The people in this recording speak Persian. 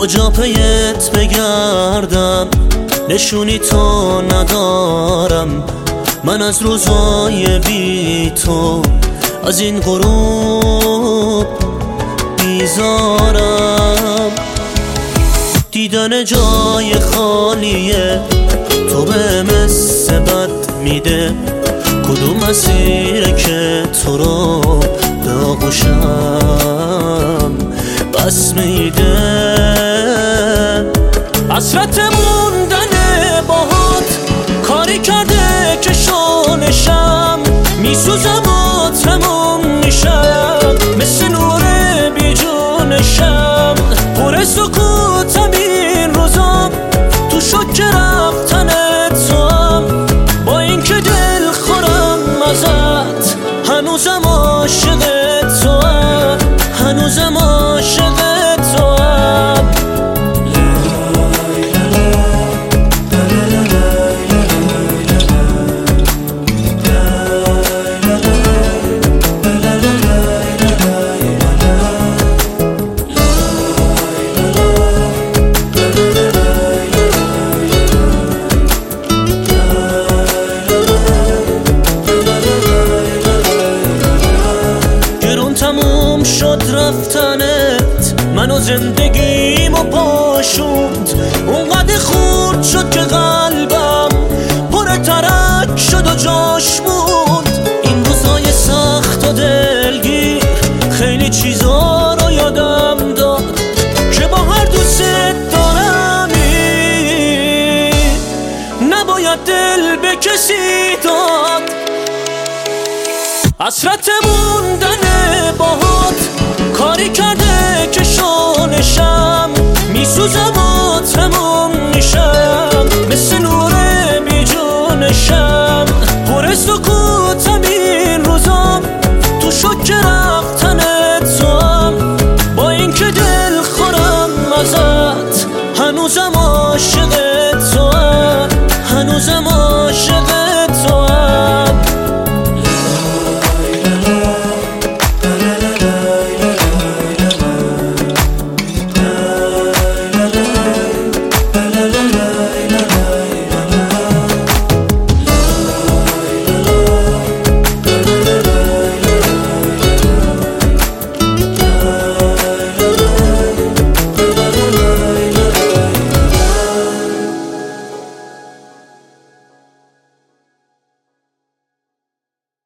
کجا پیت بگردم، نشونی تو ندارم. من از روزای بی تو از این غروب بیزارم. دیدن جای خالیه تو به مثل بد میده. کدوم مسیره که تو رو به آغوشم بس میده. حسرت موندن باهات کاری کرده که شانشم میسوزم و تموم میشم. مثل نور بی جونشم پر سکوتم این روزم. تو شک رفتن توام با این که دل خورم ازت. هنوزم عاشق توام، هنوزم عاشق توام. تموم شد رفتنت، منو زندگیمو پاشوند. اونقدر خورد شد که قلبم پر ترک شد و جاش موند. این روزای سخت و دلگیر خیلی چیزا رو یادم داد که با هر دوست دارمی نباید دل به کسی داد. حسرت موندن باهات کاری کرده که شانشم میسوزم و تموم میشم. مثل نور بی جونشم پر سکوتم این روزم. تو شک رفتن توام با این که دل خورم ازت. هنوزم عاشق توام، هنوزم عاشق